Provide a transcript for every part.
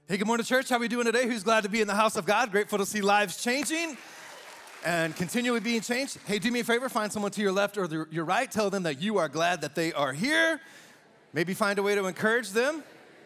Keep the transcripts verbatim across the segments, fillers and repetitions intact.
Hey, good morning, church. How are we doing today? Who's glad to be in the house of God? Grateful to see lives changing and continually being changed. Hey, do me a favor. Find someone to your left or the, your right. Tell them that you are glad that they are here. Maybe find a way to encourage them.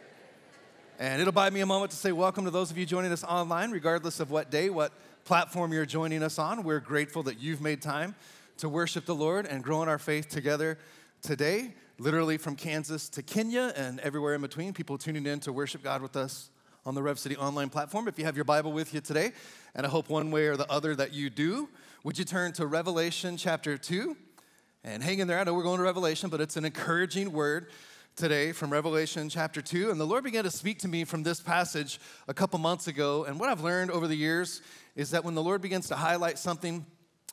And it'll buy me a moment to say welcome to those of you joining us online, regardless of what day, what platform you're joining us on. We're grateful that you've made time to worship the Lord and grow in our faith together today, literally from Kansas to Kenya and everywhere in between, people tuning in to worship God with us on the Rev City online platform. If you have your Bible with you today, and I hope one way or the other that you do, would you turn to Revelation chapter two? And hang in there. I know we're going to Revelation, but it's an encouraging word today from Revelation chapter two. And the Lord began to speak to me from this passage a couple months ago. And what I've learned over the years is that when the Lord begins to highlight something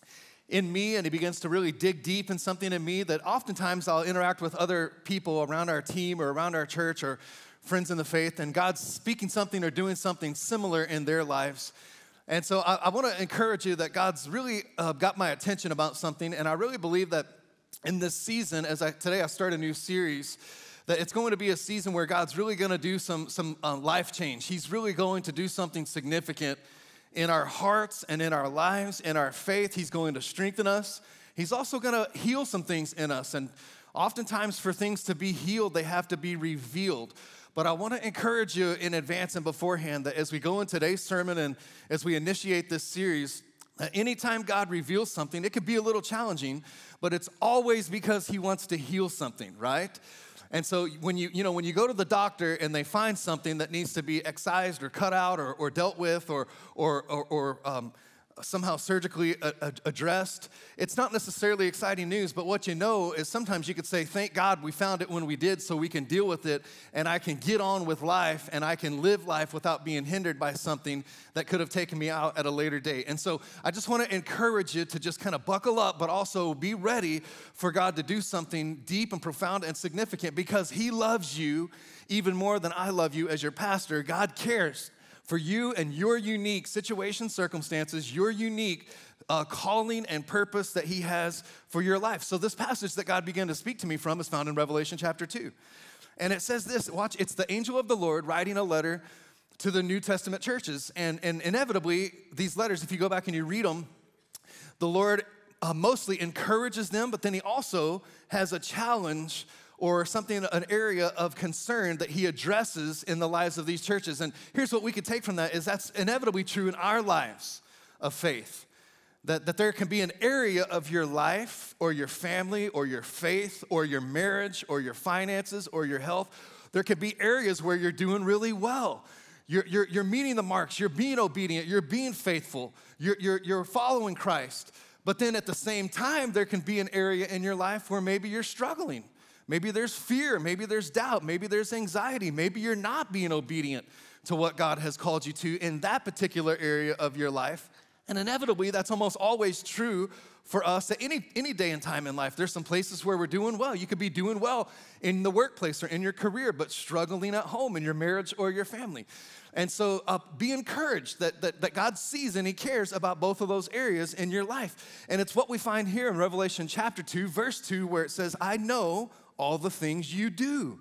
in me and he begins to really dig deep in something in me, that oftentimes I'll interact with other people around our team or around our church or friends in the faith, and God's speaking something or doing something similar in their lives. And so I, I want to encourage you that God's really uh, got my attention about something, and I really believe that in this season, as I today I start a new series, that it's going to be a season where God's really going to do some, some uh, life change. He's really going to do something significant in our hearts and in our lives, in our faith. He's going to strengthen us. He's also going to heal some things in us, and oftentimes for things to be healed, they have to be revealed. But I want to encourage you in advance and beforehand that as we go in today's sermon and as we initiate this series, that anytime God reveals something, it could be a little challenging, but it's always because he wants to heal something, right? And so when you, you know, when you go to the doctor and they find something that needs to be excised or cut out or, or dealt with or, or, or, or um, somehow surgically a, a, addressed, it's not necessarily exciting news, but what you know is sometimes you could say, thank God we found it when we did so we can deal with it and I can get on with life and I can live life without being hindered by something that could have taken me out at a later date. And so I just want to encourage you to just kind of buckle up, but also be ready for God to do something deep and profound and significant because he loves you even more than I love you as your pastor. God cares for you and your unique situation, circumstances, your unique uh, calling and purpose that he has for your life. So this passage that God began to speak to me from is found in Revelation chapter two. And it says this, watch, it's the angel of the Lord writing a letter to the New Testament churches. And, and inevitably, these letters, if you go back and you read them, the Lord uh, mostly encourages them, but then he also has a challenge or something, an area of concern that he addresses in the lives of these churches. And here's what we could take from that is that's inevitably true in our lives of faith. That, that there can be an area of your life or your family or your faith or your marriage or your finances or your health. There could be areas where you're doing really well. You're, you're, you're meeting the marks. You're being obedient. You're being faithful. You're, you're, you're following Christ. But then at the same time, there can be an area in your life where maybe you're struggling. Maybe there's fear, maybe there's doubt, maybe there's anxiety, maybe you're not being obedient to what God has called you to in that particular area of your life. And inevitably, that's almost always true for us at any, any day and time in life. There's some places where we're doing well. You could be doing well in the workplace or in your career, but struggling at home in your marriage or your family. And so uh, be encouraged that, that, that God sees and he cares about both of those areas in your life. And it's what we find here in Revelation chapter two, verse two, where it says, I know all the things you do.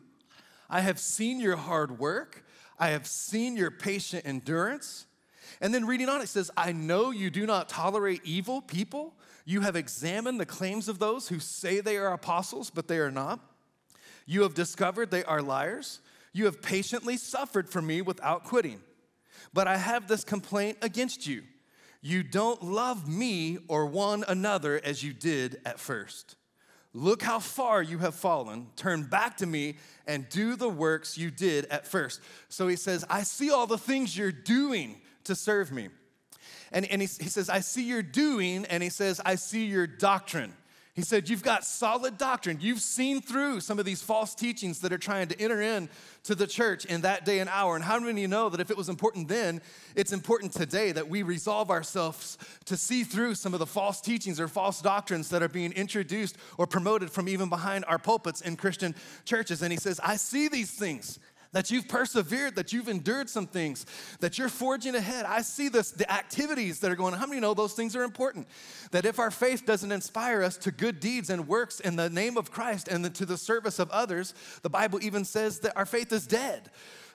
I have seen your hard work. I have seen your patient endurance. And then reading on, it says, I know you do not tolerate evil people. You have examined the claims of those who say they are apostles, but they are not. You have discovered they are liars. You have patiently suffered for me without quitting. But I have this complaint against you. You don't love me or one another as you did at first. Look how far you have fallen. Turn back to me and do the works you did at first. So he says, I see all the things you're doing to serve me. And, and he, he says, I see your doing, and he says, I see your doctrine. He said, you've got solid doctrine. You've seen through some of these false teachings that are trying to enter in to the church in that day and hour. And how many of you know that if it was important then, it's important today that we resolve ourselves to see through some of the false teachings or false doctrines that are being introduced or promoted from even behind our pulpits in Christian churches. And he says, I see these things. That you've persevered, that you've endured some things, that you're forging ahead. I see this, the activities that are going on. How many know those things are important? That if our faith doesn't inspire us to good deeds and works in the name of Christ and to the service of others, the Bible even says that our faith is dead.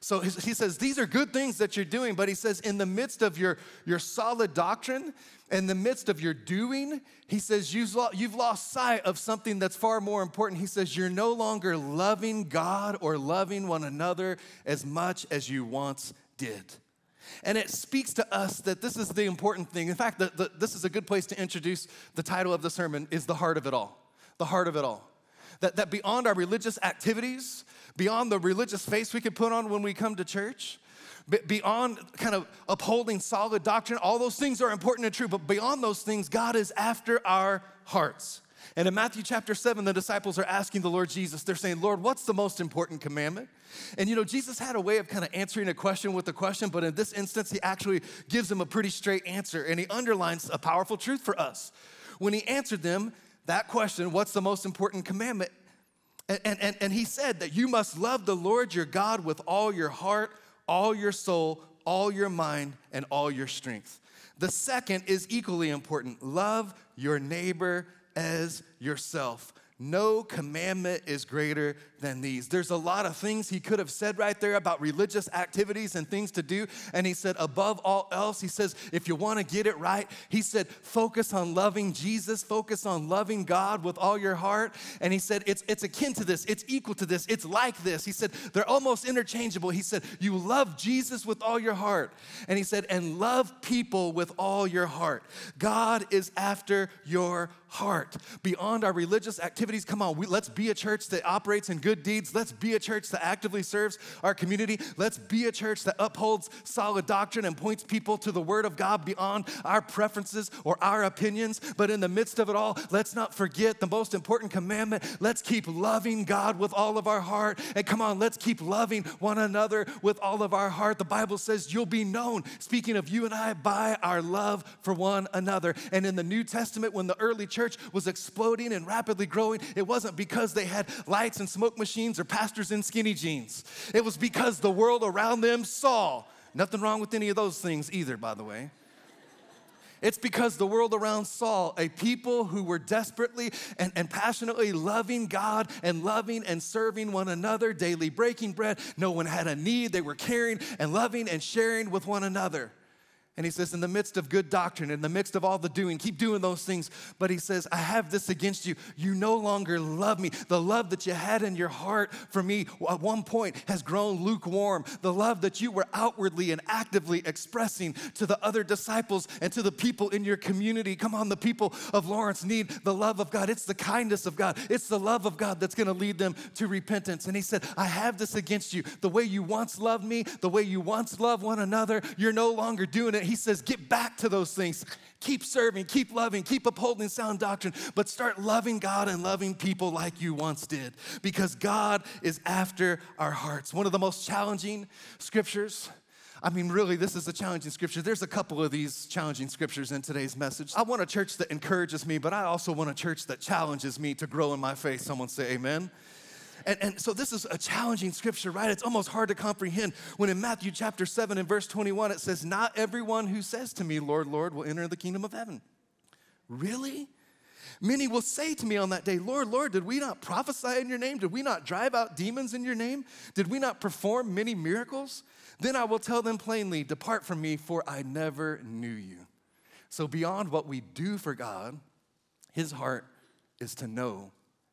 so he says, these are good things that you're doing, but he says, in the midst of your, your solid doctrine, in the midst of your doing, he says, you've lost, you've lost sight of something that's far more important. He says, you're no longer loving God or loving one another as much as you once did. And it speaks to us that this is the important thing. In fact, the, the, this is a good place to introduce the title of the sermon, is the heart of it all. The heart of it all. That, that beyond our religious activities, beyond the religious face we could put on when we come to church, beyond kind of upholding solid doctrine, all those things are important and true, but beyond those things, God is after our hearts. And in Matthew chapter seven, the disciples are asking the Lord Jesus, they're saying, Lord, what's the most important commandment? And you know, Jesus had a way of kind of answering a question with a question, but in this instance, he actually gives them a pretty straight answer, and he underlines a powerful truth for us. When he answered them that question, what's the most important commandment? And, and, and he said that you must love the Lord your God with all your heart, all your soul, all your mind, and all your strength. The second is equally important. Love your neighbor as yourself. No commandment is greater than these. There's a lot of things he could have said right there about religious activities and things to do. And he said, above all else, he says, if you want to get it right, he said, focus on loving Jesus, focus on loving God with all your heart. And he said, it's, it's akin to this, it's equal to this, it's like this. He said, they're almost interchangeable. He said, you love Jesus with all your heart. And he said, and love people with all your heart. God is after your heart. Beyond our religious activities, come on, we, let's be a church that operates in good deeds. Let's be a church that actively serves our community. Let's be a church that upholds solid doctrine and points people to the Word of God beyond our preferences or our opinions. But in the midst of it all, let's not forget the most important commandment. Let's keep loving God with all of our heart. And come on, let's keep loving one another with all of our heart. The Bible says you'll be known, speaking of you and I, by our love for one another. And in the New Testament, when the early church was exploding and rapidly growing, it wasn't because they had lights and smoke machines or pastors in skinny jeans. It was because the world around them saw. Nothing wrong with any of those things either, by the way. It's because the world around saw a people who were desperately and, and passionately loving God and loving and serving one another, daily breaking bread. No one had a need. They were caring and loving and sharing with one another. And he says, in the midst of good doctrine, in the midst of all the doing, keep doing those things. But he says, I have this against you. You no longer love me. The love that you had in your heart for me at one point has grown lukewarm. The love that you were outwardly and actively expressing to the other disciples and to the people in your community. Come on, the people of Lawrence need the love of God. It's the kindness of God. It's the love of God that's going to lead them to repentance. And he said, I have this against you. The way you once loved me, the way you once loved one another, you're no longer doing it. He says, get back to those things. Keep serving, keep loving, keep upholding sound doctrine, but start loving God and loving people like you once did, because God is after our hearts. One of the most challenging scriptures, I mean, really, this is a challenging scripture. There's a couple of these challenging scriptures in today's message. I want a church that encourages me, but I also want a church that challenges me to grow in my faith. Someone say amen. And, and so this is a challenging scripture, right? It's almost hard to comprehend when in Matthew chapter seven and verse twenty-one, it says, not everyone who says to me, Lord, Lord, will enter the kingdom of heaven. Really? Many will say to me on that day, Lord, Lord, did we not prophesy in your name? Did we not drive out demons in your name? Did we not perform many miracles? Then I will tell them plainly, depart from me, for I never knew you. So beyond what we do for God, his heart is to know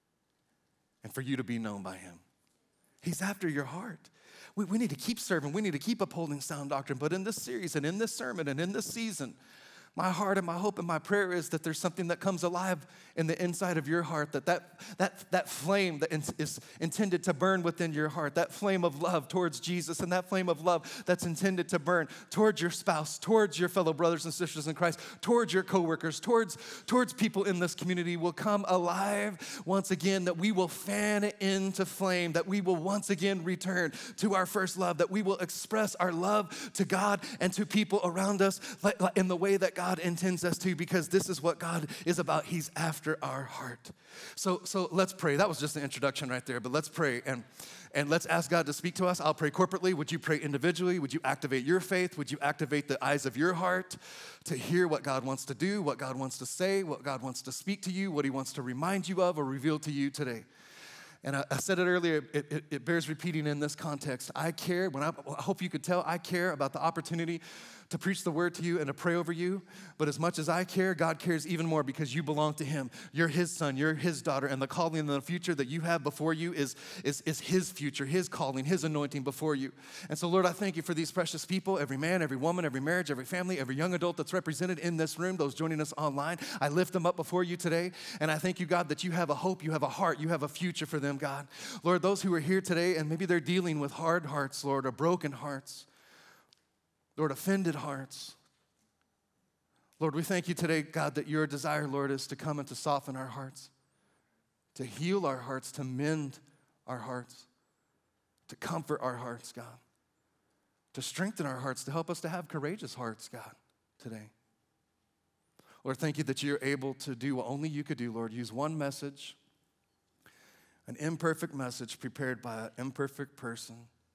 and for you to be known by him. He's after your heart. We, we need to keep serving. We need to keep upholding sound doctrine. But in this series and in this sermon and in this season, my heart and my hope and my prayer is that there's something that comes alive in the inside of your heart, that that, that, that flame that is intended to burn within your heart, that flame of love towards Jesus and that flame of love that's intended to burn towards your spouse, towards your fellow brothers and sisters in Christ, towards your coworkers, towards, towards people in this community will come alive once again, that we will fan it into flame, that we will once again return to our first love, that we will express our love to God and to people around us in the way that God intends us to, because this is what God is about. He's after our heart. So, so let's pray. That was just an introduction right there, but let's pray and, and let's ask God to speak to us. I'll pray corporately. Would you pray individually? Would you activate your faith? Would you activate the eyes of your heart to hear what God wants to do, what God wants to say, what God wants to speak to you, what he wants to remind you of or reveal to you today? And I, I said it earlier, it, it, it bears repeating in this context. I care, when I, I hope you could tell, I care about the opportunity to preach the word to you and to pray over you. But as much as I care, God cares even more because you belong to him. You're his son, you're his daughter, and the calling and the future that you have before you is, is, is his future, his calling, his anointing before you. And so, Lord, I thank you for these precious people, every man, every woman, every marriage, every family, every young adult that's represented in this room, those joining us online. I lift them up before you today, and I thank you, God, that you have a hope, you have a heart, you have a future for them, God. Lord, those who are here today, and maybe they're dealing with hard hearts, Lord, or broken hearts, Lord, offended hearts. Lord, we thank you today, God, that your desire, Lord, is to come and to soften our hearts, to heal our hearts, to mend our hearts, to comfort our hearts, God, to strengthen our hearts, to help us to have courageous hearts, God, today. Lord, thank you that you're able to do what only you could do, Lord. Use one message, an imperfect message prepared by an imperfect person,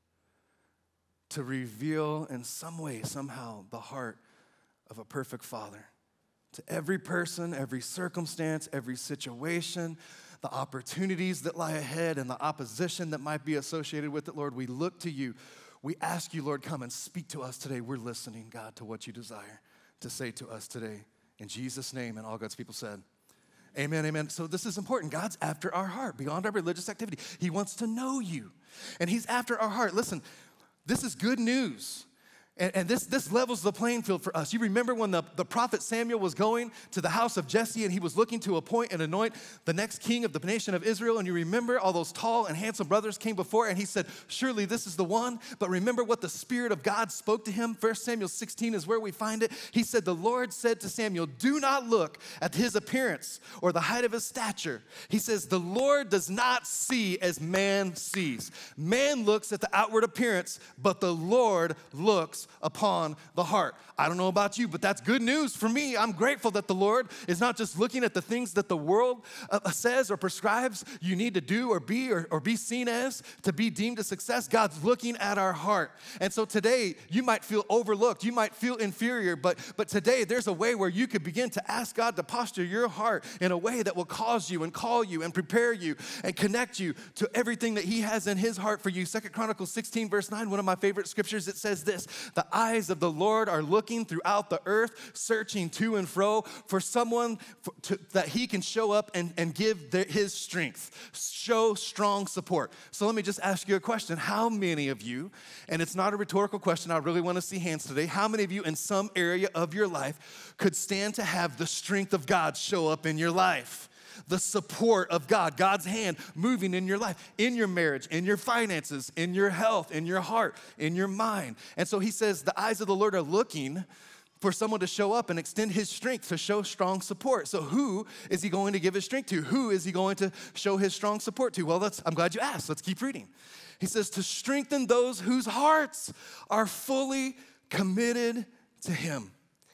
to reveal in some way, somehow, the heart of a perfect Father. To every person, every circumstance, every situation, the opportunities that lie ahead and the opposition that might be associated with it, Lord, we look to you. We ask you, Lord, come and speak to us today. We're listening, God, to what you desire to say to us today. In Jesus' name, and all God's people said, amen, amen. So this is important. God's after our heart, beyond our religious activity. He wants to know you, and he's after our heart. Listen, this is good news. And, and this, this levels the playing field for us. You remember when the, the prophet Samuel was going to the house of Jesse and he was looking to appoint and anoint the next king of the nation of Israel. And you remember all those tall and handsome brothers came before and he said, surely this is the one. But remember what the Spirit of God spoke to him. First Samuel sixteen is where we find it. He said, the Lord said to Samuel, do not look at his appearance or the height of his stature. He says, the Lord does not see as man sees. Man looks at the outward appearance, but the Lord looks upon the heart. I don't know about you, but that's good news for me. I'm grateful that the Lord is not just looking at the things that the world uh, says or prescribes you need to do or be or, or be seen as to be deemed a success. God's looking at our heart. And so today, you might feel overlooked. You might feel inferior, but, but today there's a way where you could begin to ask God to posture your heart in a way that will cause you and call you and prepare you and connect you to everything that he has in his heart for you. Second Chronicles sixteen, verse nine, one of my favorite scriptures, it says this, the eyes of the Lord are looking throughout the earth, searching to and fro for someone for, to, that he can show up and, and give the, his strength, show strong support. So let me just ask you a question. How many of you, and it's not a rhetorical question, I really want to see hands today, how many of you in some area of your life could stand to have the strength of God show up in your life? The support of God, God's hand moving in your life, in your marriage, in your finances, in your health, in your heart, in your mind. And so he says, the eyes of the Lord are looking for someone to show up and extend his strength to show strong support. So who is he going to give his strength to? Who is he going to show his strong support to? Well, let's, I'm glad you asked. Let's keep reading. He says, to strengthen those whose hearts are fully committed to him.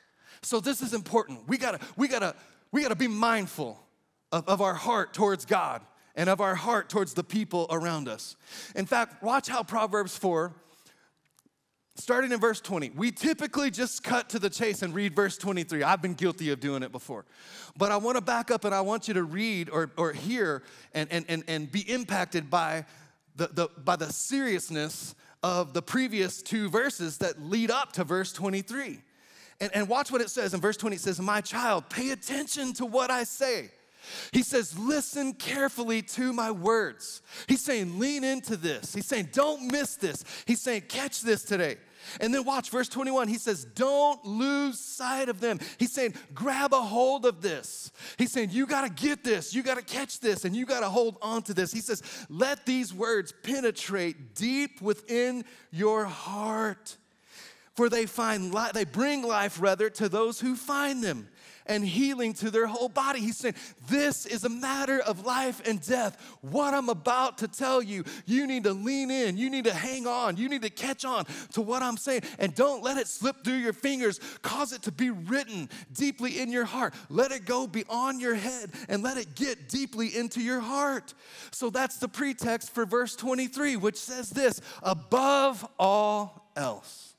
So this is important. We gotta, we gotta, we gotta be mindful Of, of our heart towards God and of our heart towards the people around us. In fact, watch how Proverbs four, starting in verse twenty, we typically just cut to the chase and read verse twenty-three. I've been guilty of doing it before. But I want to back up and I want you to read or, or hear and, and, and, and be impacted by the, the, by the seriousness of the previous two verses that lead up to verse twenty-three. And, and watch what it says. In verse twenty, it says, my child, pay attention to what I say. He says, listen carefully to my words. He's saying, lean into this. He's saying, don't miss this. He's saying, catch this today. And then watch verse twenty-one. He says, don't lose sight of them. He's saying, grab a hold of this. He's saying, you got to get this. You got to catch this. And you got to hold on to this. He says, let these words penetrate deep within your heart. For they find li- they bring life, rather, to those who find them, and healing to their whole body. He's saying, this is a matter of life and death. What I'm about to tell you, you need to lean in. You need to hang on. You need to catch on to what I'm saying. And don't let it slip through your fingers. Cause it to be written deeply in your heart. Let it go beyond your head and let it get deeply into your heart. So that's the pretext for verse twenty-three, which says this, above all else,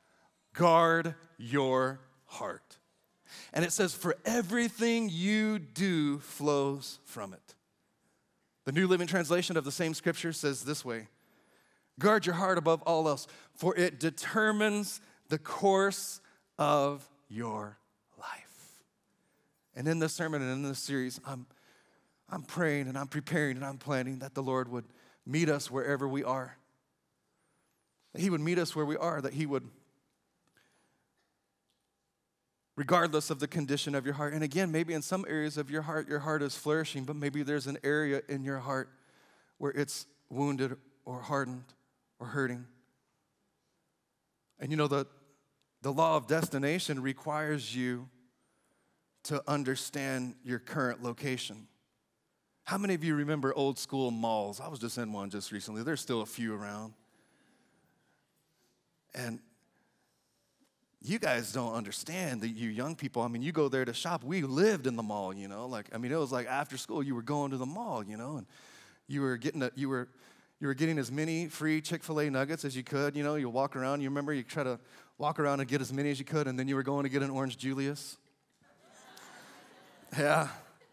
guard your heart. And it says, for everything you do flows from it. The New Living Translation of the same scripture says this way: guard your heart above all else, for it determines the course of your life. And in this sermon and in this series, I'm, I'm praying and I'm preparing and I'm planning that the Lord would meet us wherever we are. That he would meet us where we are, that he would, regardless of the condition of your heart. And again, maybe in some areas of your heart, your heart is flourishing, but maybe there's an area in your heart where it's wounded or hardened or hurting. And you know, the, the law of destination requires you to understand your current location. How many of you remember old school malls? I was just in one just recently. There's still a few around. And you guys don't understand that you young people, I mean, you go there to shop. We lived in the mall, you know. Like, I mean, it was like after school, you were going to the mall, you know, and you were getting a, you were you were getting as many free Chick-fil-A nuggets as you could, you know. You walk around, you remember you try to walk around and get as many as you could, and then you were going to get an Orange Julius. Yeah.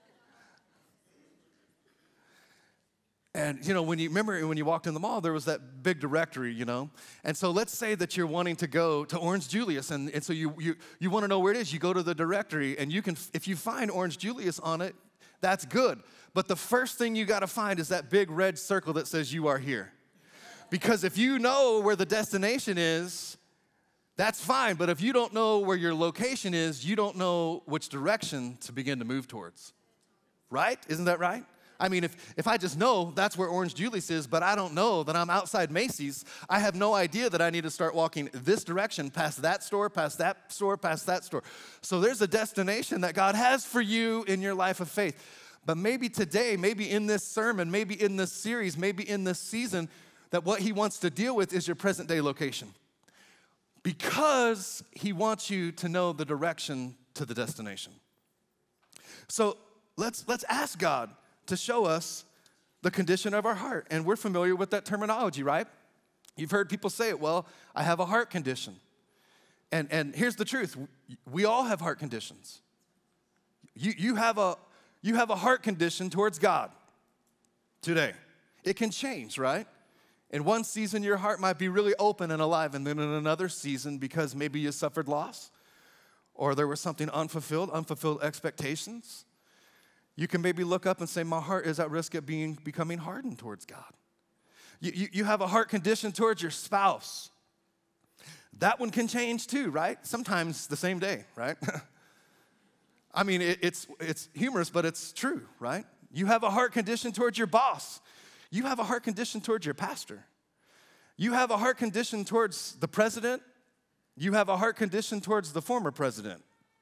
And, you know, when you remember when you walked in the mall, there was that big directory, you know. And so let's say that you're wanting to go to Orange Julius, and, and so you, you, you want to know where it is. You go to the directory, and you can, if you find Orange Julius on it, that's good. But the first thing you got to find is that big red circle that says you are here. Because if you know where the destination is, that's fine. But if you don't know where your location is, you don't know which direction to begin to move towards. Right? Isn't that right? I mean, if, if I just know that's where Orange Julius is, but I don't know that I'm outside Macy's, I have no idea that I need to start walking this direction, past that store, past that store, past that store. So there's a destination that God has for you in your life of faith. But maybe today, maybe in this sermon, maybe in this series, maybe in this season, that what he wants to deal with is your present day location. Because he wants you to know the direction to the destination. So let's let's ask God to show us the condition of our heart. And we're familiar with that terminology, right? You've heard people say it, well, I have a heart condition. And, and here's the truth. We all have heart conditions. You, you, have a, you have a heart condition towards God today. It can change, right? In one season, your heart might be really open and alive, and then in another season, because maybe you suffered loss, or there was something unfulfilled, unfulfilled expectations, you can maybe look up and say, my heart is at risk of being becoming hardened towards God. You, you, you have a heart condition towards your spouse. That one can change too, right? Sometimes the same day, right? I mean, it, it's, it's humorous, but it's true, right? You have a heart condition towards your boss. You have a heart condition towards your pastor. You have a heart condition towards the president. You have a heart condition towards the former president.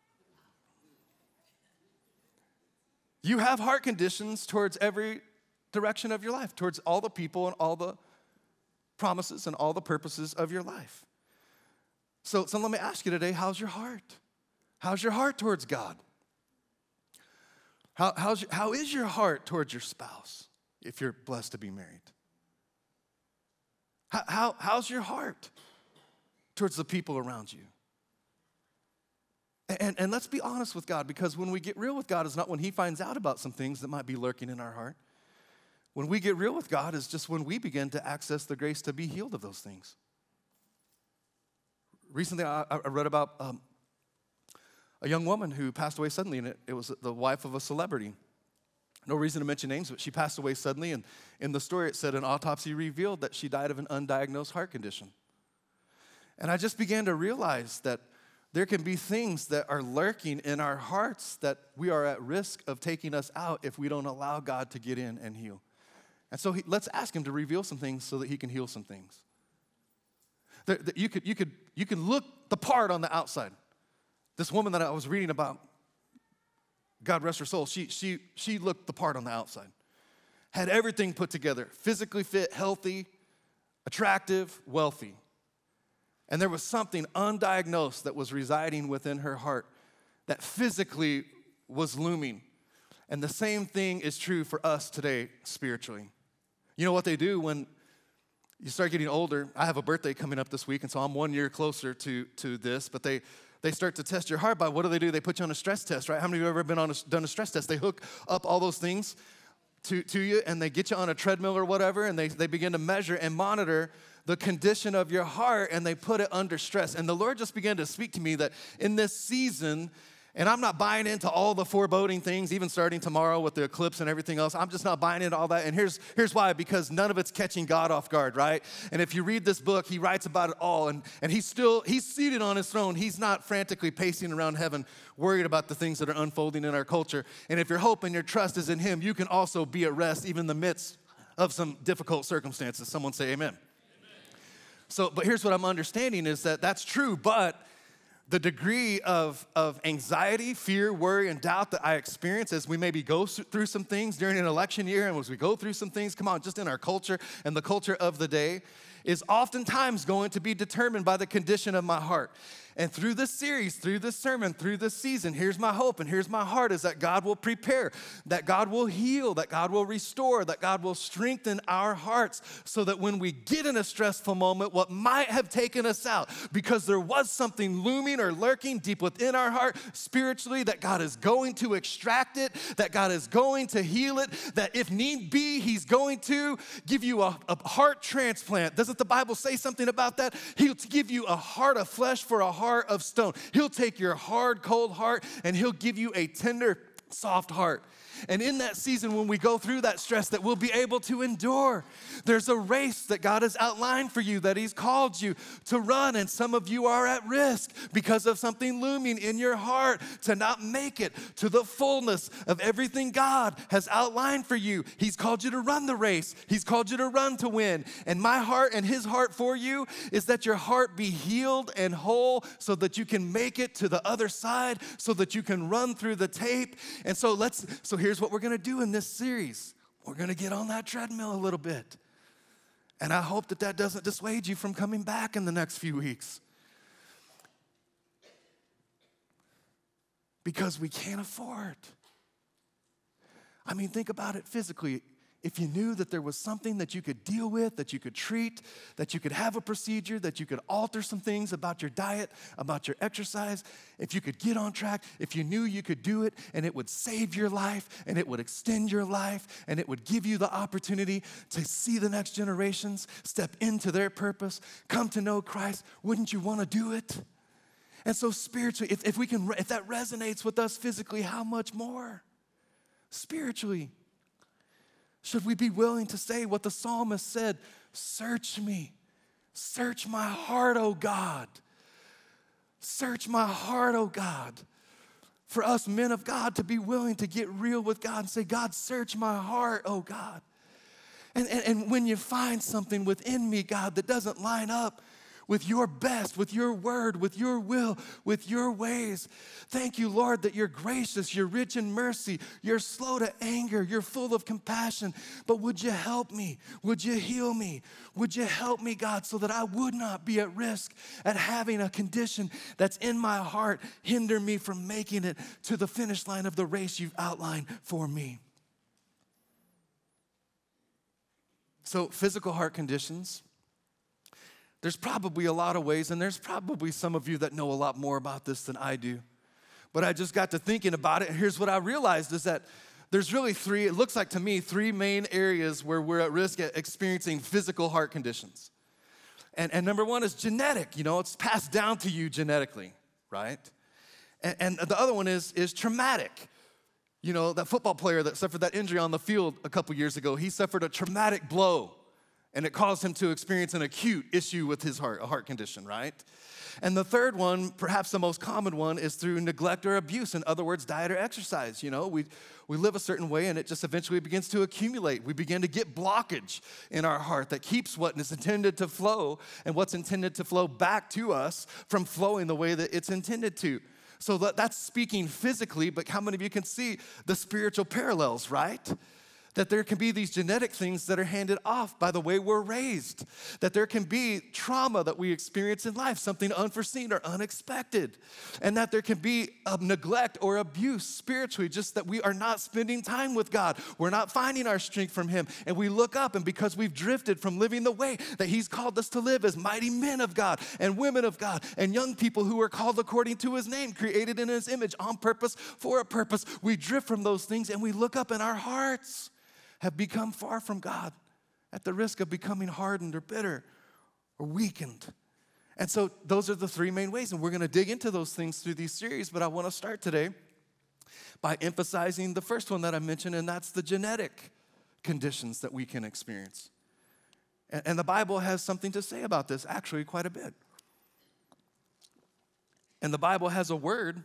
You have heart conditions towards every direction of your life, towards all the people and all the promises and all the purposes of your life. So, so let me ask you today, how's your heart? How's your heart towards God? How, how's your, how is your heart towards your spouse if you're blessed to be married? How, how, how's your heart towards the people around you? And, and let's be honest with God, because when we get real with God is not when he finds out about some things that might be lurking in our heart. When we get real with God is just when we begin to access the grace to be healed of those things. Recently, I, I read about um, a young woman who passed away suddenly, and it, it was the wife of a celebrity. No reason to mention names, but she passed away suddenly, and in the story it said an autopsy revealed that she died of an undiagnosed heart condition. And I just began to realize that there can be things that are lurking in our hearts that we are at risk of taking us out if we don't allow God to get in and heal. And so he, let's ask him to reveal some things so that he can heal some things. There, there, you, could, you, could, you can look the part on the outside. This woman that I was reading about, God rest her soul, she, she, she looked the part on the outside. Had everything put together, physically fit, healthy, attractive, wealthy. And there was something undiagnosed that was residing within her heart that physically was looming. And the same thing is true for us today spiritually. You know what they do when you start getting older? I have a birthday coming up this week, and so I'm one year closer to, to this, but they, they start to test your heart by what do they do? They put you on a stress test, right? How many of you have ever been on a, done a stress test? They hook up all those things to, to you, and they get you on a treadmill or whatever, and they, they begin to measure and monitor the condition of your heart, and they put it under stress. And the Lord just began to speak to me that in this season, and I'm not buying into all the foreboding things, even starting tomorrow with the eclipse and everything else. I'm just not buying into all that. And here's, here's why, because none of it's catching God off guard, right? And if you read this book, he writes about it all. And, and he's still, he's seated on his throne. He's not frantically pacing around heaven, worried about the things that are unfolding in our culture. And if your hope and your trust is in him, you can also be at rest even in the midst of some difficult circumstances. Someone say amen. Amen. So, but here's what I'm understanding is that that's true, but the degree of, of anxiety, fear, worry, and doubt that I experience as we maybe go through some things during an election year and as we go through some things, come on, just in our culture and the culture of the day, is oftentimes going to be determined by the condition of my heart. And through this series, through this sermon, through this season, here's my hope and here's my heart is that God will prepare, that God will heal, that God will restore, that God will strengthen our hearts so that when we get in a stressful moment, what might have taken us out because there was something looming or lurking deep within our heart spiritually, that God is going to extract it, that God is going to heal it, that if need be, he's going to give you a, a heart transplant. Doesn't the Bible say something about that? He'll give you a heart of flesh for a heart of stone. He'll take your hard, cold heart and he'll give you a tender, soft heart. And in that season, when we go through that stress, that we'll be able to endure. There's a race that God has outlined for you, that he's called you to run. And some of you are at risk because of something looming in your heart to not make it to the fullness of everything God has outlined for you. He's called you to run the race. He's called you to run to win. And my heart and his heart for you is that your heart be healed and whole so that you can make it to the other side, so that you can run through the tape. And so let's, so here's what we're going to do in this series. We're going to get on that treadmill a little bit. And I hope that that doesn't dissuade you from coming back in the next few weeks. Because we can't afford. I mean, think about it physically. If you knew that there was something that you could deal with, that you could treat, that you could have a procedure, that you could alter some things about your diet, about your exercise, if you could get on track, if you knew you could do it and it would save your life and it would extend your life and it would give you the opportunity to see the next generations step into their purpose, come to know Christ, wouldn't you want to do it? And so spiritually, if, if we can, if that resonates with us physically, how much more spiritually? Should we be willing to say what the psalmist said? Search me. Search my heart, O God. Search my heart, O God. For us men of God to be willing to get real with God and say, God, search my heart, O God. And, and, and when you find something within me, God, that doesn't line up with your best, with your word, with your will, with your ways. Thank you, Lord, that you're gracious, you're rich in mercy, you're slow to anger, you're full of compassion. But would you help me? Would you heal me? Would you help me, God, so that I would not be at risk at having a condition that's in my heart hinder me from making it to the finish line of the race you've outlined for me? So, physical heart conditions. There's probably a lot of ways, and there's probably some of you that know a lot more about this than I do. But I just got to thinking about it, and here's what I realized is that there's really three, it looks like to me, three main areas where we're at risk at experiencing physical heart conditions. And, and number one is genetic. You know, it's passed down to you genetically, right? And, and the other one is, is traumatic. You know, that football player that suffered that injury on the field a couple years ago, he suffered a traumatic blow. And it caused him to experience an acute issue with his heart, a heart condition, right? And the third one, perhaps the most common one, is through neglect or abuse. In other words, diet or exercise. You know, we, we live a certain way and it just eventually begins to accumulate. We begin to get blockage in our heart that keeps what is intended to flow and what's intended to flow back to us from flowing the way that it's intended to. So that, that's speaking physically, but how many of you can see the spiritual parallels, right? That there can be these genetic things that are handed off by the way we're raised. That there can be trauma that we experience in life, something unforeseen or unexpected. And that there can be a neglect or abuse spiritually, just that we are not spending time with God. We're not finding our strength from him. And we look up, and because we've drifted from living the way that he's called us to live as mighty men of God and women of God and young people who are called according to his name, created in his image, on purpose, for a purpose, we drift from those things and we look up in our hearts. have become far from God at the risk of becoming hardened or bitter or weakened. And so those are the three main ways, and we're going to dig into those things through these series, but I want to start today by emphasizing the first one that I mentioned, and that's the genetic conditions that we can experience. And, and the Bible has something to say about this, actually quite a bit. And the Bible has a word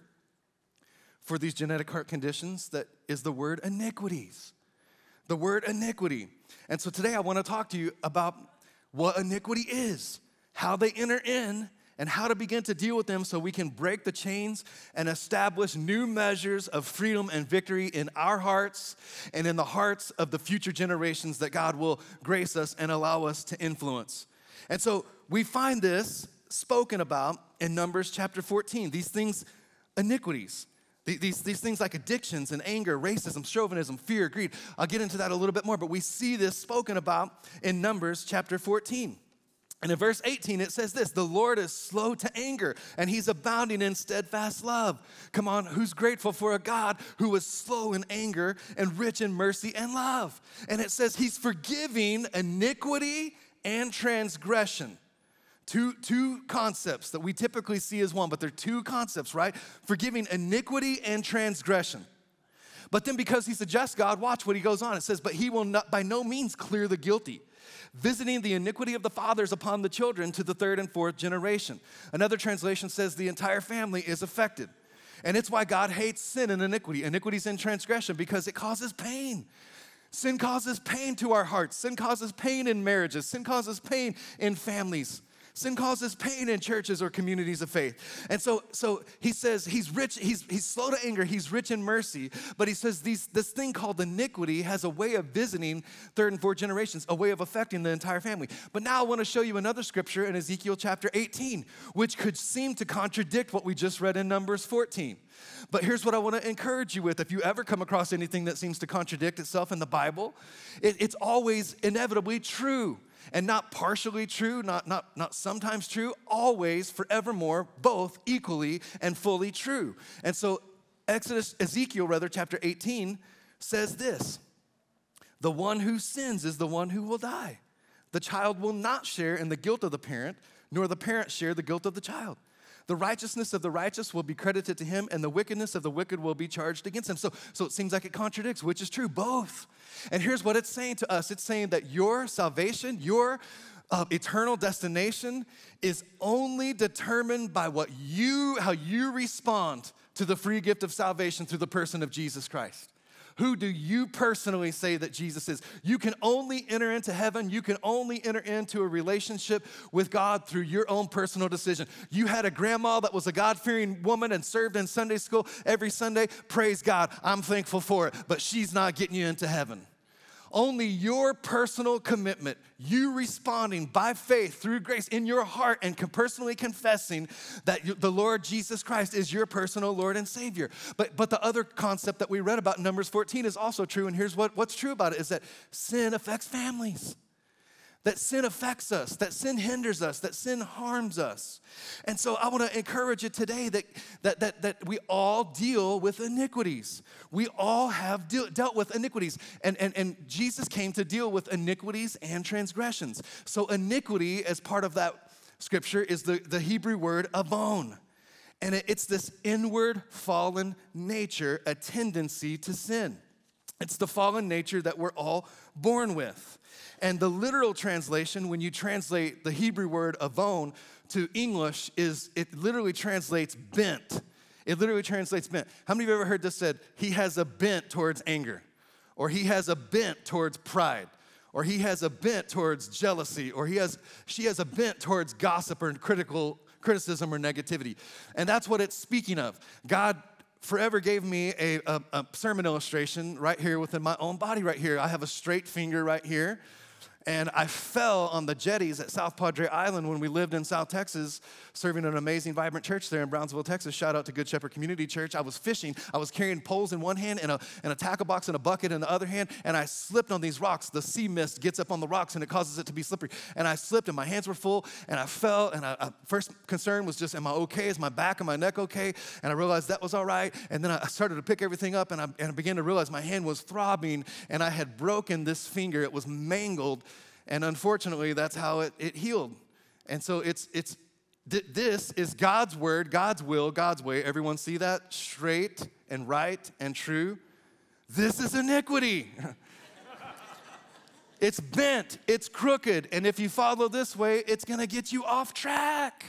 for these genetic heart conditions that is the word iniquities. The word iniquity. And so today I want to talk to you about what iniquity is, how they enter in, and how to begin to deal with them so we can break the chains and establish new measures of freedom and victory in our hearts and in the hearts of the future generations that God will grace us and allow us to influence. And so we find this spoken about in Numbers chapter fourteen. These things, iniquities. These, these things like addictions and anger, racism, chauvinism, fear, greed. I'll get into that a little bit more, but we see this spoken about in Numbers chapter fourteen. And in verse eighteen, it says this: the Lord is slow to anger, and he's abounding in steadfast love. Come on, who's grateful for a God who is slow in anger and rich in mercy and love? And it says he's forgiving iniquity and transgression. Two, two concepts that we typically see as one, but they're two concepts, right? Forgiving iniquity and transgression. But then because he's a just God, watch what he goes on. It says, but he will not by no means clear the guilty, visiting the iniquity of the fathers upon the children to the third and fourth generation. Another translation says the entire family is affected. And it's why God hates sin and iniquity. Iniquities and transgression, because it causes pain. Sin causes pain to our hearts. Sin causes pain in marriages. Sin causes pain in families. Sin causes pain in churches or communities of faith. And so, so he says he's rich, he's, he's slow to anger, he's rich in mercy, but he says these, this thing called iniquity has a way of visiting third and fourth generations, a way of affecting the entire family. But now I want to show you another scripture in Ezekiel chapter eighteen, which could seem to contradict what we just read in Numbers fourteen. But here's what I want to encourage you with. If you ever come across anything that seems to contradict itself in the Bible, it, it's always inevitably true. And not partially true, not, not, not sometimes true, always, forevermore, both equally and fully true. And so Exodus, Ezekiel rather, chapter eighteen says this: the one who sins is the one who will die. The child will not share in the guilt of the parent, nor the parent share the guilt of the child. The righteousness of the righteous will be credited to him, and the wickedness of the wicked will be charged against him. So, so it seems like it contradicts, which is true, both. And here's what it's saying to us. It's saying that your salvation, your uh, eternal destination is only determined by what you, how you respond to the free gift of salvation through the person of Jesus Christ. Who do you personally say that Jesus is? You can only enter into heaven. You can only enter into a relationship with God through your own personal decision. You had a grandma that was a God-fearing woman and served in Sunday school every Sunday. Praise God. I'm thankful for it. But she's not getting you into heaven. Only your personal commitment, you responding by faith through grace in your heart and personally confessing that you, the Lord Jesus Christ is your personal Lord and Savior. But, but the other concept that we read about in Numbers fourteen is also true, and here's what, what's true about it, is that sin affects families. That sin affects us, that sin hinders us, that sin harms us. And so I want to encourage you today that, that, that, that we all deal with iniquities. We all have de- dealt with iniquities. And, and, and Jesus came to deal with iniquities and transgressions. So iniquity, as part of that scripture, is the, the Hebrew word avon. And it, it's this inward fallen nature, a tendency to sin. It's the fallen nature that we're all born with. And the literal translation, when you translate the Hebrew word avon to English, is it literally translates bent. It literally translates bent. How many of you have ever heard this said, he has a bent towards anger, or he has a bent towards pride, or he has a bent towards jealousy, or he has, she has a bent towards gossip or critical criticism or negativity? And that's what it's speaking of. God forever gave me a, a, a sermon illustration right here within my own body right here. I have a straight finger right here. And I fell on the jetties at South Padre Island when we lived in South Texas, serving an amazing, vibrant church there in Brownsville, Texas. Shout out to Good Shepherd Community Church. I was fishing. I was carrying poles in one hand and a, and a tackle box and a bucket in the other hand, and I slipped on these rocks. The sea mist gets up on the rocks, and it causes it to be slippery. And I slipped, and my hands were full, and I fell, and I, I, first concern was just, am I okay? Is my back and my neck okay? And I realized that was all right. And then I started to pick everything up, and I, and I began to realize my hand was throbbing, and I had broken this finger. It was mangled. And unfortunately, that's how it, it healed. And so it's, it's th- this is God's word, God's will, God's way. Everyone see that? Straight and right and true. This is iniquity. It's bent, it's crooked. And if you follow this way, it's going to get you off track.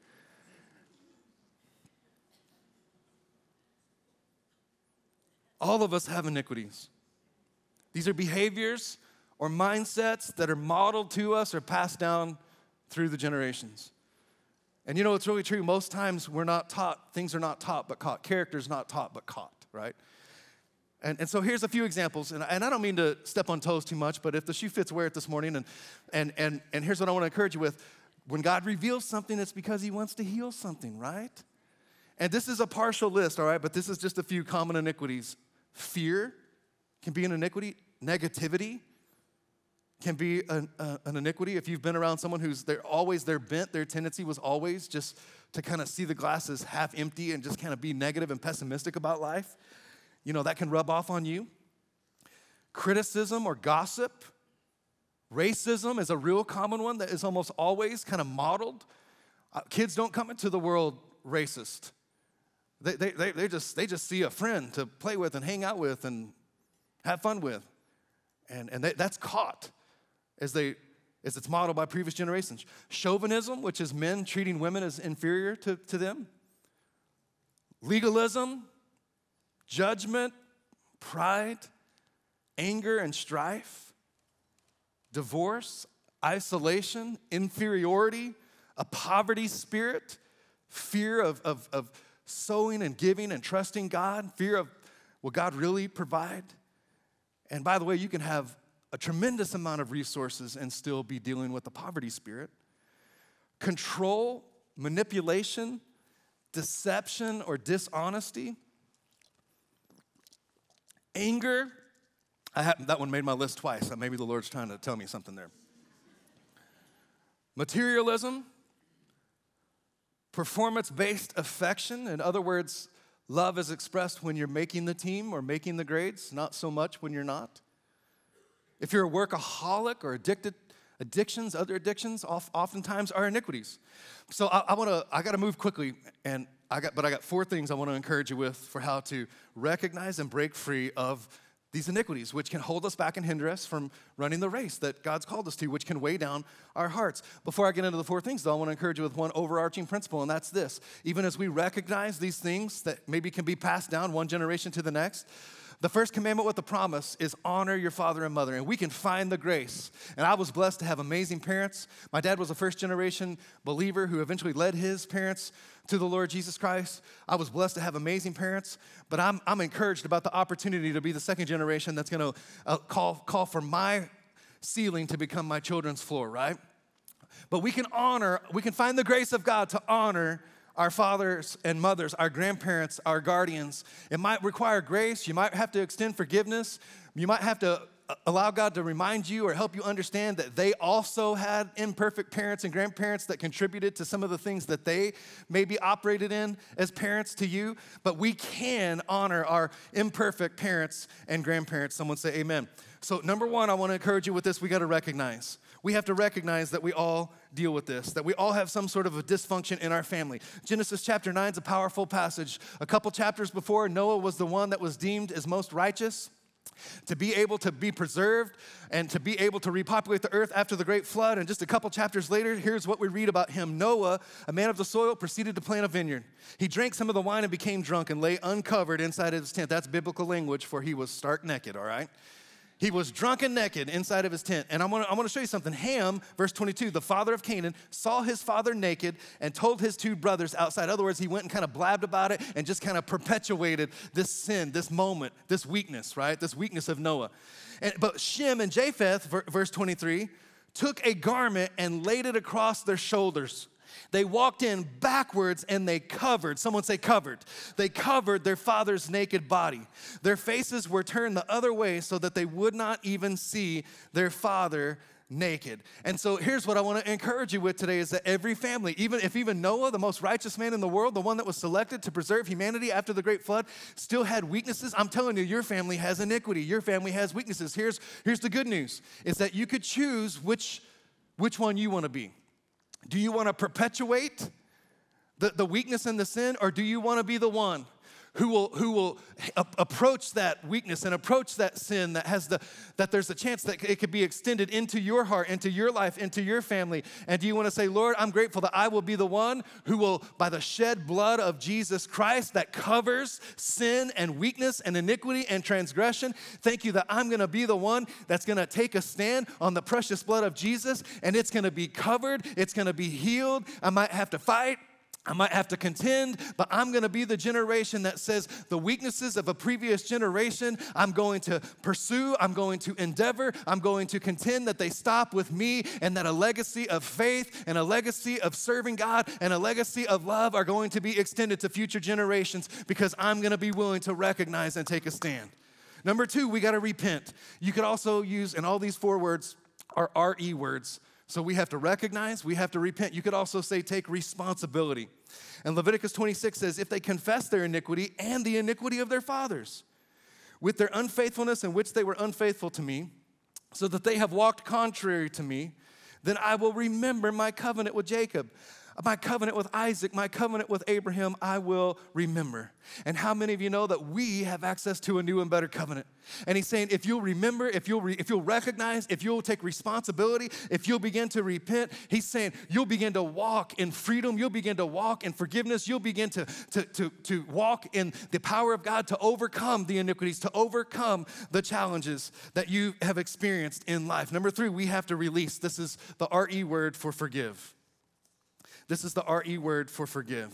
All of us have iniquities. These are behaviors or mindsets that are modeled to us or passed down through the generations. And you know, it's really true. Most times we're not taught, things are not taught but caught. Character's not taught but caught, right? And, and so here's a few examples, and, and I don't mean to step on toes too much, but if the shoe fits, wear it this morning. And, and, and, and here's what I want to encourage you with. When God reveals something, it's because he wants to heal something, right? And this is a partial list, all right, but this is just a few common iniquities. Fear can be an iniquity. Negativity can be an, uh, an iniquity. If you've been around someone who's, they're always, they're bent, their tendency was always just to kind of see the glasses half empty and just kind of be negative and pessimistic about life, you know, that can rub off on you. Criticism or gossip. Racism is a real common one that is almost always kind of modeled. Uh, kids don't come into the world racist. They, they, they, they, just, they just see a friend to play with and hang out with and have fun with. And, and they, that's caught as they as it's modeled by previous generations. Chauvinism, which is men treating women as inferior to, to them. Legalism, judgment, pride, anger and strife, divorce, isolation, inferiority, a poverty spirit, fear of, of, of sowing and giving and trusting God, fear of will God really provide? And by the way, you can have a tremendous amount of resources and still be dealing with the poverty spirit. Control, manipulation, deception, or dishonesty. Anger, I have, that one made my list twice. Maybe the Lord's trying to tell me something there. Materialism, performance-based affection. In other words, love is expressed when you're making the team or making the grades, not so much when you're not. If you're a workaholic or addicted, addictions, other addictions, oftentimes are iniquities. So I, I want to, I got to move quickly, and I got, but I got four things I want to encourage you with for how to recognize and break free of these iniquities, which can hold us back and hinder us from running the race that God's called us to, which can weigh down our hearts. Before I get into the four things, though, I want to encourage you with one overarching principle, and that's this. Even as we recognize these things that maybe can be passed down one generation to the next, the first commandment with the promise is honor your father and mother, and we can find the grace. And I was blessed to have amazing parents. My dad was a first-generation believer who eventually led his parents to the Lord Jesus Christ. I was blessed to have amazing parents, but I'm, I'm encouraged about the opportunity to be the second generation that's going to uh, call, call for my ceiling to become my children's floor, right? But we can honor, we can find the grace of God to honor our fathers and mothers, our grandparents, our guardians. It might require grace. You might have to extend forgiveness. You might have to allow God to remind you or help you understand that they also had imperfect parents and grandparents that contributed to some of the things that they maybe operated in as parents to you. But we can honor our imperfect parents and grandparents. Someone say amen. So number one, I want to encourage you with this. We got to recognize. We have to recognize that we all deal with this, that we all have some sort of a dysfunction in our family. Genesis chapter nine is a powerful passage. A couple chapters before, Noah was the one that was deemed as most righteous to be able to be preserved and to be able to repopulate the earth after the great flood. And just a couple chapters later, here's what we read about him. Noah, a man of the soil, proceeded to plant a vineyard. He drank some of the wine and became drunk and lay uncovered inside of his tent. That's biblical language for he was stark naked, all right? He was drunk and naked inside of his tent. And I want to I want to show you something. Ham, verse twenty-two, the father of Canaan, saw his father naked and told his two brothers outside. In other words, he went and kind of blabbed about it and just kind of perpetuated this sin, this moment, this weakness, right? This weakness of Noah. And, but Shem and Japheth, verse twenty-three, took a garment and laid it across their shoulders. They walked in backwards and they covered, someone say covered. They covered their father's naked body. Their faces were turned the other way so that they would not even see their father naked. And so here's what I want to encourage you with today is that every family, even if even Noah, the most righteous man in the world, the one that was selected to preserve humanity after the great flood, still had weaknesses. I'm telling you, your family has iniquity. Your family has weaknesses. Here's, here's the good news, is that you could choose which, which one you want to be. Do you want to perpetuate the, the weakness and the sin, or do you want to be the one who will who will a- approach that weakness and approach that sin that has the that there's a chance that it could be extended into your heart, into your life, into your family? And do you want to say, Lord, I'm grateful that I will be the one who will, by the shed blood of Jesus Christ that covers sin and weakness and iniquity and transgression, thank you that I'm going to be the one that's going to take a stand on the precious blood of Jesus, and it's going to be covered, it's going to be healed. I might have to fight, I might have to contend, but I'm going to be the generation that says the weaknesses of a previous generation, I'm going to pursue, I'm going to endeavor, I'm going to contend that they stop with me, and that a legacy of faith and a legacy of serving God and a legacy of love are going to be extended to future generations, because I'm going to be willing to recognize and take a stand. Number two, we got to repent. You could also use, and all these four words are R E words. So we have to recognize, we have to repent. You could also say take responsibility. And Leviticus twenty-six says, if they confess their iniquity and the iniquity of their fathers, with their unfaithfulness in which they were unfaithful to me, so that they have walked contrary to me, then I will remember my covenant with Jacob. My covenant with Isaac, my covenant with Abraham, I will remember. And how many of you know that we have access to a new and better covenant? And he's saying, if you'll remember, if you'll re, if you'll recognize, if you'll take responsibility, if you'll begin to repent, he's saying you'll begin to walk in freedom, you'll begin to walk in forgiveness, you'll begin to, to, to, to walk in the power of God to overcome the iniquities, to overcome the challenges that you have experienced in life. Number three, we have to release. This is the R E word for forgive. This is the R E word for forgive.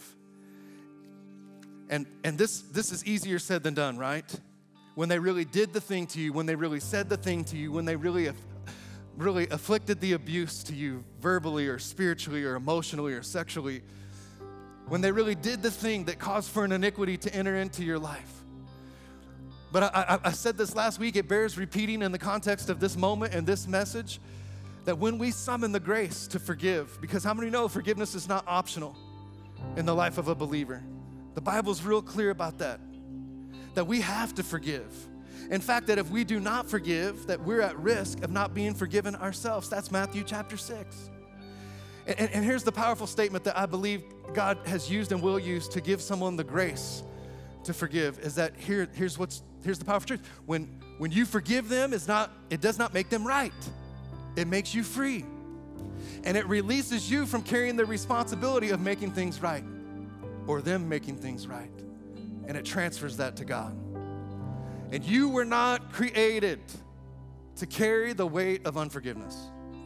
And, and this, this is easier said than done, right? When they really did the thing to you, when they really said the thing to you, when they really, really afflicted the abuse to you verbally or spiritually or emotionally or sexually, when they really did the thing that caused for an iniquity to enter into your life. But I, I, I said this last week, it bears repeating in the context of this moment and this message, that when we summon the grace to forgive, because how many know forgiveness is not optional in the life of a believer? The Bible's real clear about that, that we have to forgive. In fact, that if we do not forgive, that we're at risk of not being forgiven ourselves. That's Matthew chapter six. And, and, and here's the powerful statement that I believe God has used and will use to give someone the grace to forgive, is that here, here's what's here's the powerful truth. When, when you forgive them, it's not, it does not make them right. It makes you free. And it releases you from carrying the responsibility of making things right or them making things right. And it transfers that to God. And you were not created to carry the weight of unforgiveness.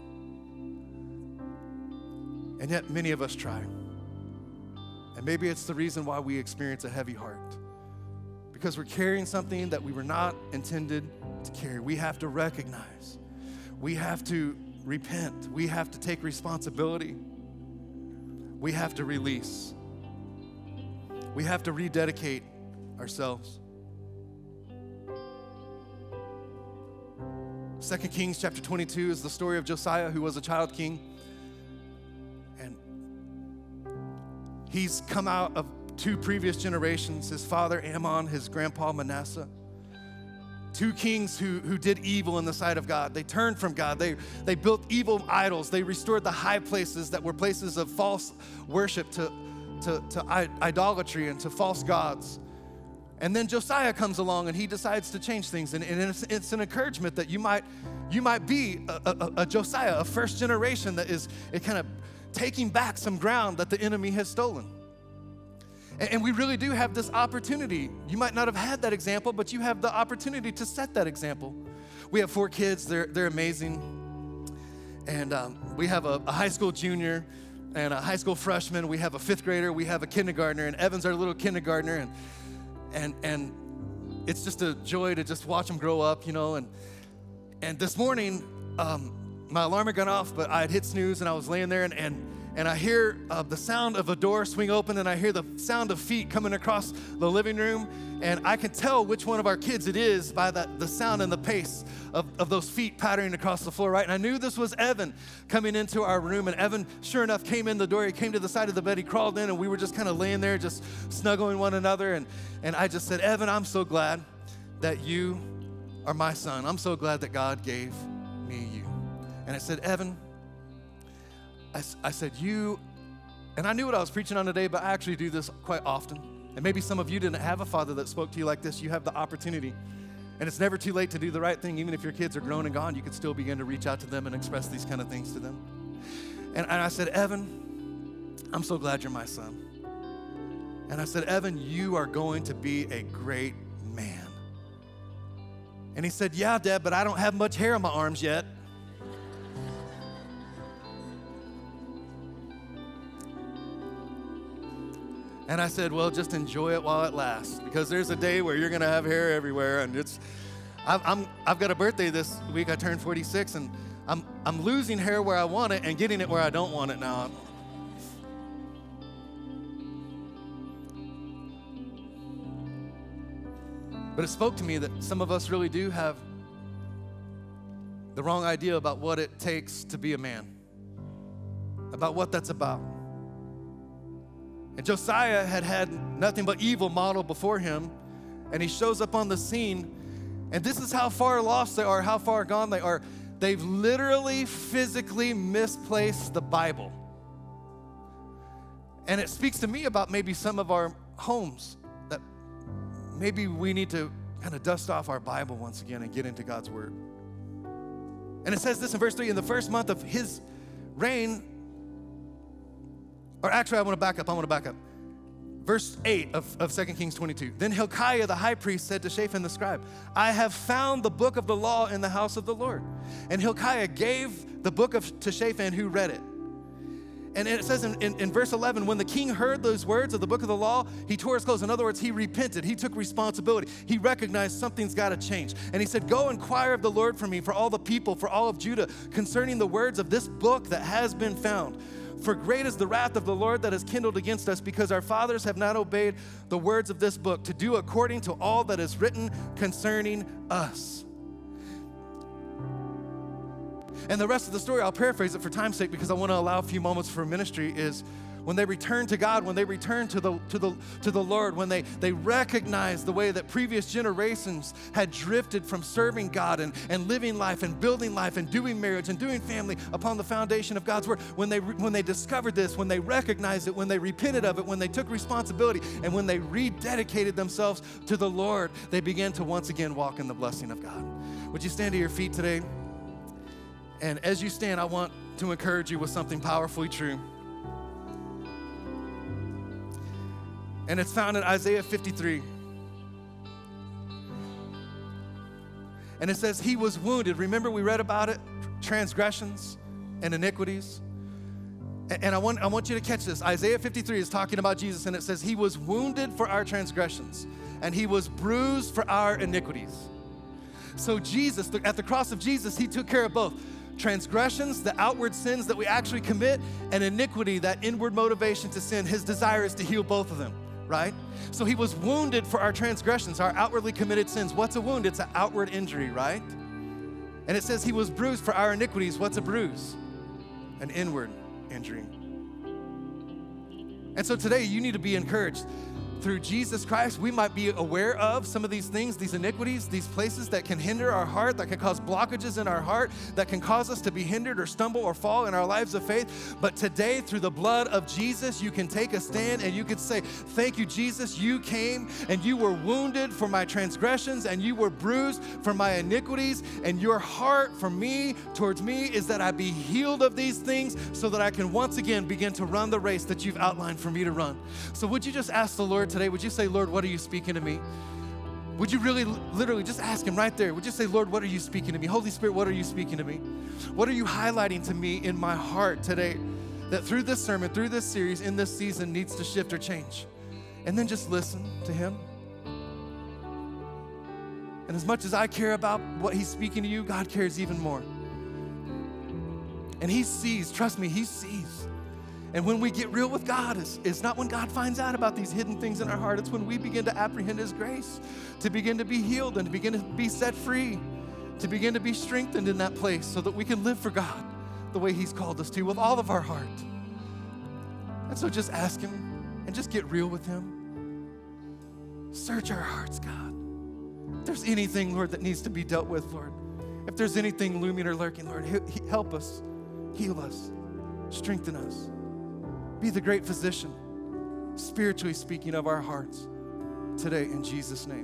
And yet many of us try. And maybe it's the reason why we experience a heavy heart. Because we're carrying something that we were not intended to carry. We have to recognize. We have to repent. We have to take responsibility. We have to release. We have to rededicate ourselves. Second Kings chapter twenty-two is the story of Josiah, who was a child king. And he's come out of two previous generations, his father Ammon, his grandpa Manasseh. Two kings who, who did evil in the sight of God. They turned from God. They, they built evil idols. They restored the high places that were places of false worship to, to, to idolatry and to false gods. And then Josiah comes along and he decides to change things. And, and it's, it's an encouragement that you might, you might be a, a, a Josiah, a first generation that is it kind of taking back some ground that the enemy has stolen. And we really do have this opportunity. You might not have had that example, but you have the opportunity to set that example. We have four kids. They're, they're amazing. And um, we have a, a high school junior and a high school freshman. We have a fifth grader. We have a kindergartner. And Evan's our little kindergartner. And, and, and it's just a joy to just watch them grow up, you know. And, and this morning, um, my alarm had gone off, but I had hit snooze, and I was laying there, and and, and I hear uh, the sound of a door swing open, and I hear the sound of feet coming across the living room, and I can tell which one of our kids it is by the, the sound and the pace of, of those feet pattering across the floor, right? And I knew this was Evan coming into our room, and Evan, sure enough, came in the door. He came to the side of the bed, he crawled in, and we were just kind of laying there, just snuggling one another, and, and I just said, Evan, I'm so glad that you are my son. I'm so glad that God gave me you. And I said, Evan, I, I said, you, and I knew what I was preaching on today, but I actually do this quite often. And maybe some of you didn't have a father that spoke to you like this. You have the opportunity. And it's never too late to do the right thing. Even if your kids are grown and gone, you can still begin to reach out to them and express these kind of things to them. And, and I said, Evan, I'm so glad you're my son. And I said, Evan, you are going to be a great man. And he said, yeah, Dad, but I don't have much hair on my arms yet. And I said, well, just enjoy it while it lasts, because there's a day where you're gonna have hair everywhere, and it's, I'm, I'm, I've got a birthday this week. I turned forty-six, and I'm, I'm losing hair where I want it and getting it where I don't want it now. But it spoke to me that some of us really do have the wrong idea about what it takes to be a man, about what that's about. And Josiah had had nothing but evil modeled before him, and he shows up on the scene, and this is how far lost they are, how far gone they are. They've literally, physically misplaced the Bible. And it speaks to me about maybe some of our homes, that maybe we need to kind of dust off our Bible once again and get into God's Word. And it says this in verse three, in the first month of his reign, or actually, I want to back up, I want to back up. Verse eight of, of Second Kings twenty-two. Then Hilkiah the high priest said to Shaphan the scribe, I have found the book of the law in the house of the Lord. And Hilkiah gave the book of, to Shaphan, who read it. And it says in, in, in verse eleven, when the king heard those words of the book of the law, he tore his clothes. In other words, he repented. He took responsibility. He recognized something's got to change. And he said, go inquire of the Lord for me, for all the people, for all of Judah, concerning the words of this book that has been found. For great is the wrath of the Lord that is kindled against us, because our fathers have not obeyed the words of this book to do according to all that is written concerning us. And the rest of the story, I'll paraphrase it for time's sake, because I want to allow a few moments for ministry, is when they return to God, when they return to the to the to the Lord, when they they recognize the way that previous generations had drifted from serving God and, and living life and building life and doing marriage and doing family upon the foundation of God's word, when they when they discovered this, when they recognized it, when they repented of it, when they took responsibility, and when they rededicated themselves to the Lord, they began to once again walk in the blessing of God. Would you stand to your feet today? And as you stand, I want to encourage you with something powerfully true. And it's found in Isaiah fifty-three. And it says, he was wounded. Remember we read about it? Transgressions and iniquities. And I want, I want you to catch this. Isaiah fifty-three is talking about Jesus, and it says, he was wounded for our transgressions, and he was bruised for our iniquities. So Jesus, at the cross of Jesus, he took care of both. Transgressions, the outward sins that we actually commit, and iniquity, that inward motivation to sin. His desire is to heal both of them, right? So he was wounded for our transgressions, our outwardly committed sins. What's a wound? It's an outward injury, right? And it says he was bruised for our iniquities. What's a bruise? An inward injury. And so today you need to be encouraged. Through Jesus Christ, we might be aware of some of these things, these iniquities, these places that can hinder our heart, that can cause blockages in our heart, that can cause us to be hindered or stumble or fall in our lives of faith. But today, through the blood of Jesus, you can take a stand and you can say, thank you, Jesus, you came and you were wounded for my transgressions and you were bruised for my iniquities, and your heart for me, towards me, is that I be healed of these things so that I can once again begin to run the race that you've outlined for me to run. So would you just ask the Lord today, would you say, Lord, what are you speaking to me? Would you really, literally just ask him right there? Would you say, Lord, what are you speaking to me? Holy Spirit, what are you speaking to me? What are you highlighting to me in my heart today that through this sermon, through this series, in this season needs to shift or change? And then just listen to him. And as much as I care about what he's speaking to you, God cares even more. And he sees, trust me, he sees. And when we get real with God, it's, it's not when God finds out about these hidden things in our heart. It's when we begin to apprehend his grace, to begin to be healed and to begin to be set free, to begin to be strengthened in that place so that we can live for God the way he's called us to with all of our heart. And so just ask him and just get real with him. Search our hearts, God. If there's anything, Lord, that needs to be dealt with, Lord, if there's anything looming or lurking, Lord, he- help us, heal us, strengthen us. Be the great physician, spiritually speaking, of our hearts today in Jesus' name.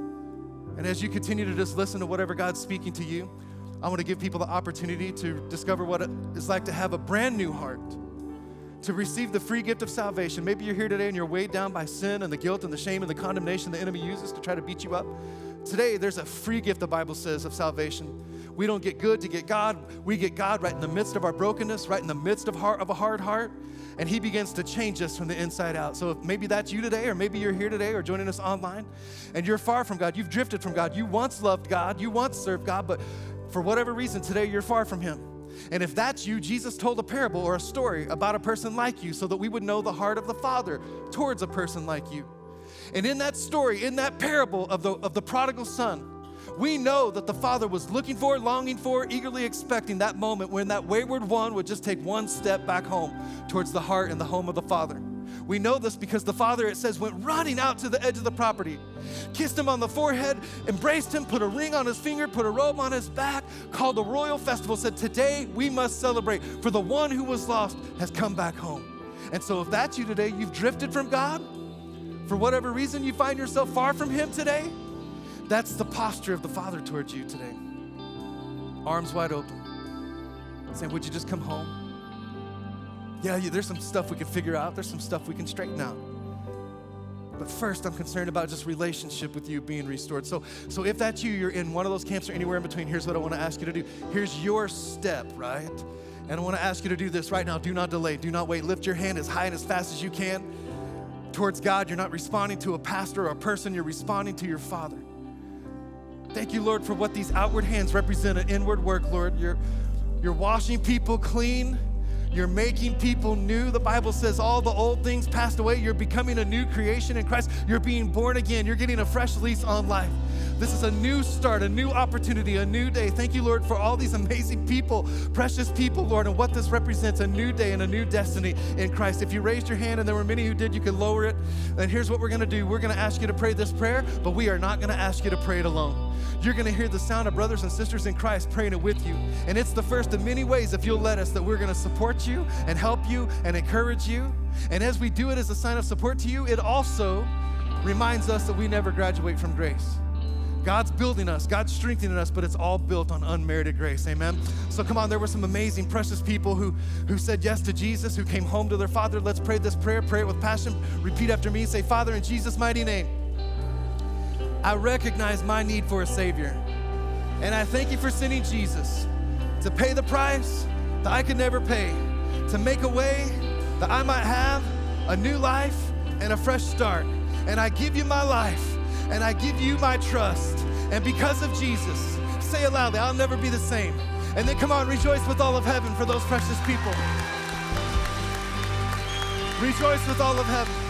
And as you continue to just listen to whatever God's speaking to you, I want to give people the opportunity to discover what it's like to have a brand new heart, to receive the free gift of salvation. Maybe you're here today and you're weighed down by sin and the guilt and the shame and the condemnation the enemy uses to try to beat you up. Today, there's a free gift, the Bible says, of salvation. We don't get good to get God. We get God right in the midst of our brokenness, right in the midst of, heart, of a hard heart, and he begins to change us from the inside out. So if maybe that's you today, or maybe you're here today or joining us online, and you're far from God. You've drifted from God. You once loved God. You once served God, but for whatever reason, today you're far from him. And if that's you, Jesus told a parable or a story about a person like you so that we would know the heart of the Father towards a person like you. And in that story, in that parable of the, of the prodigal son, we know that the Father was looking for, longing for, eagerly expecting that moment when that wayward one would just take one step back home towards the heart and the home of the Father. We know this because the Father, it says, went running out to the edge of the property, kissed him on the forehead, embraced him, put a ring on his finger, put a robe on his back, called a royal festival, said, today we must celebrate, for the one who was lost has come back home. And so if that's you today, you've drifted from God, for whatever reason you find yourself far from him today, that's the posture of the Father towards you today. Arms wide open, saying, would you just come home? Yeah, yeah, there's some stuff we can figure out. There's some stuff we can straighten out. But first, I'm concerned about just relationship with you being restored. So, so if that's you, you're in one of those camps or anywhere in between, here's what I want to ask you to do. Here's your step, right? And I want to ask you to do this right now. Do not delay. Do not wait. Lift your hand as high and as fast as you can towards God. You're not responding to a pastor or a person. You're responding to your Father. Thank you, Lord, for what these outward hands represent, an inward work, Lord. You're, you're washing people clean. You're making people new. The Bible says all the old things passed away. You're becoming a new creation in Christ. You're being born again. You're getting a fresh lease on life. This is a new start, a new opportunity, a new day. Thank you, Lord, for all these amazing people, precious people, Lord, and what this represents, a new day and a new destiny in Christ. If you raised your hand and there were many who did, you can lower it. And here's what we're going to do. We're going to ask you to pray this prayer, but we are not going to ask you to pray it alone. You're going to hear the sound of brothers and sisters in Christ praying it with you. And it's the first of many ways, if you'll let us, that we're going to support you and help you and encourage you. And as we do it as a sign of support to you, it also reminds us that we never graduate from grace. God's building us, God's strengthening us, but it's all built on unmerited grace, amen? So come on, there were some amazing, precious people who, who said yes to Jesus, who came home to their Father. Let's pray this prayer, pray it with passion. Repeat after me, say, Father, in Jesus' mighty name, I recognize my need for a Savior. And I thank you for sending Jesus to pay the price that I could never pay, to make a way that I might have a new life and a fresh start. And I give you my life, and I give you my trust. And because of Jesus, say it loudly, I'll never be the same. And then come on, rejoice with all of heaven for those precious people. Rejoice with all of heaven.